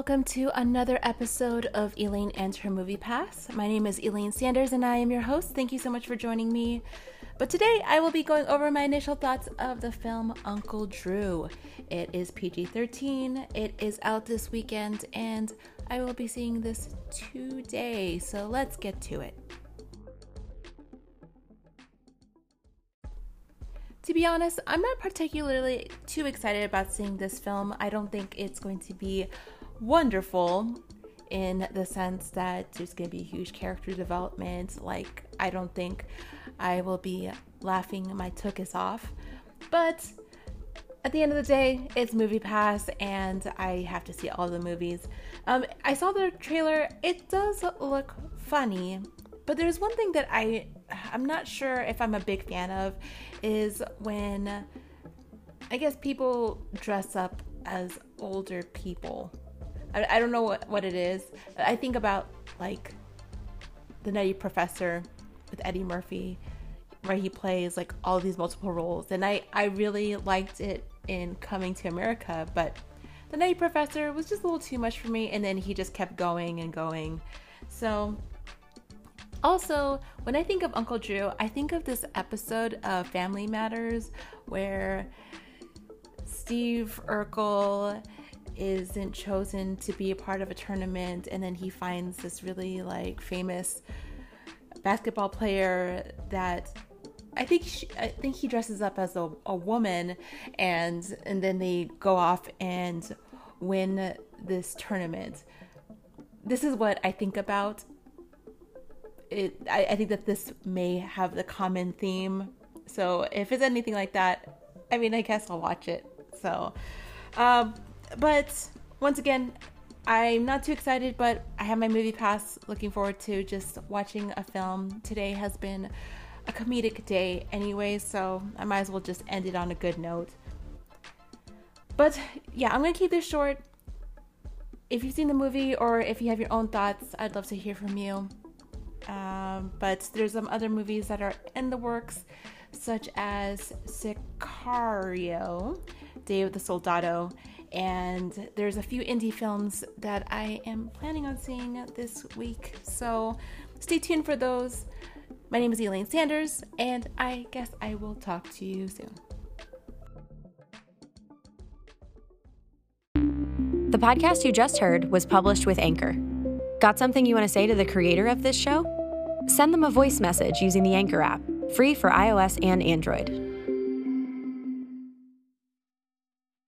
welcome to another episode of Elaine and Her Movie Pass. My name is Elaine Sanders and I am your host. Thank you so much for joining me. But today I will be going over my initial thoughts of the film Uncle Drew. It is PG-13, it is out this weekend, and I will be seeing this today. So let's get to it. To be honest, I'm not particularly too excited about seeing this film. I don't think it's going to be wonderful in the sense that there's going to be huge character development. Like, I don't think I will be laughing my tuchus off. But at the end of the day, it's Movie Pass and I have to see all the movies. I saw the trailer. It does look funny. But there's one thing that I'm not sure if I'm a big fan of is when, I guess, people dress up as older people. I don't know what it is. I think about, like, The Nutty Professor with Eddie Murphy, where he plays, like, all these multiple roles. And I really liked it in Coming to America, but The Nutty Professor was just a little too much for me, and then he just kept going and going. So... Also, when I think of Uncle Drew, I think of this episode of Family Matters where Steve Urkel isn't chosen to be a part of a tournament, and then he finds this really, like, famous basketball player that I think he dresses up as a woman, and then they go off and win this tournament. This is what I think about. I think that this may have the common theme. So if it's anything like that, I mean, I guess I'll watch it. So, but once again, I'm not too excited, but I have my Movie Pass. Looking forward to just watching a film. Today has been a comedic day anyway, so I might as well just end it on a good note. But yeah, I'm going to keep this short. If you've seen the movie or if you have your own thoughts, I'd love to hear from you. But there's some other movies that are in the works, such as Sicario, Day of the Soldado, and there's a few indie films that I am planning on seeing this week, so stay tuned for those. My name is Elaine Sanders, and I guess I will talk to you soon. The podcast you just heard was published with Anchor. Got something you want to say to the creator of this show? Send them a voice message using the Anchor app, free for iOS and Android.